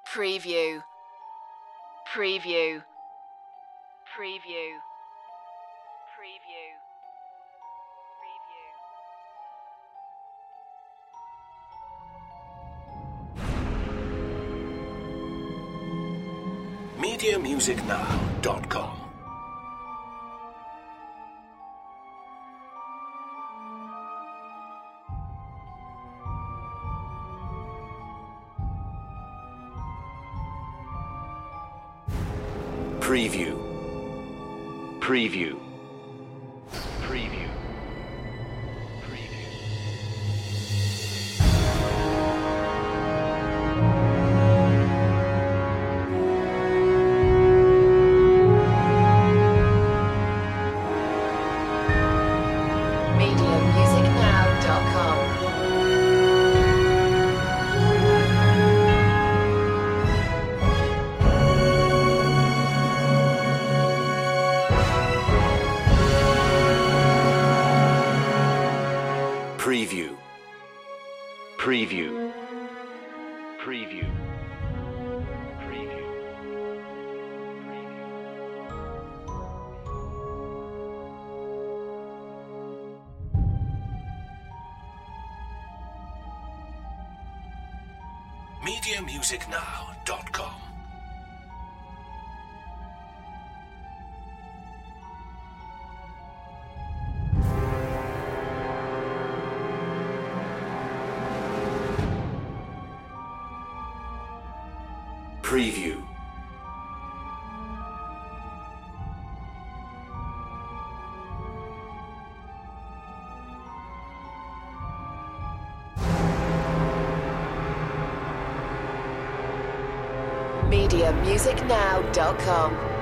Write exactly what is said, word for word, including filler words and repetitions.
Preview. Preview. Preview. Preview. media music now dot com. Preview. Preview. Preview. media music now dot com. Preview. Preview. Preview. Preview. media music now dot com. Preview. media music now dot com.